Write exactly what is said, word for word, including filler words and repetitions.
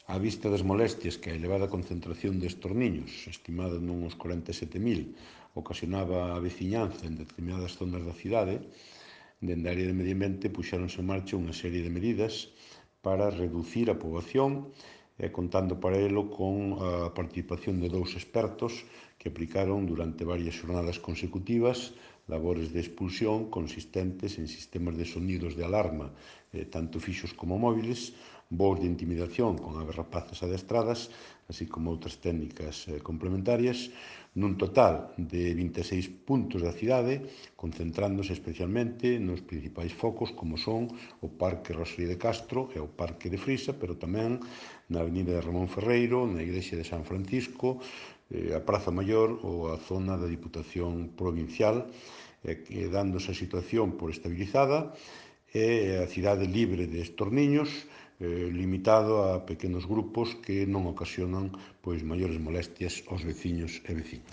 Á vista das molestias que a elevada concentración de estorniños, estimada nuns corenta e sete mil, ocasionaba á veciñanza en determinadas zonas da cidade, dende a área de medio ambiente puxéronse en marcha unha serie de medidas para reducir a poboación, e contando para elo con a participación de dous expertos que aplicaron durante varias xornadas consecutivas labores de expulsión consistentes en sistemas de sonidos de alarma, eh, tanto fixos como móviles, voos de intimidación con aves rapaces adestradas, así como outras técnicas eh, complementarias, nun total de vinte e seis puntos da cidade, concentrándose especialmente nos principais focos como son o Parque Rosalía de Castro e o Parque de Frisa, pero tamén na avenida de Ramón Ferreiro, na igrexa de San Francisco, a Praza Maior ou a zona da Diputación Provincial, dándose a situación por estabilizada e a cidade libre de estorniños, limitado a pequenos grupos que non ocasionan pois maiores molestias aos veciños e veciñas.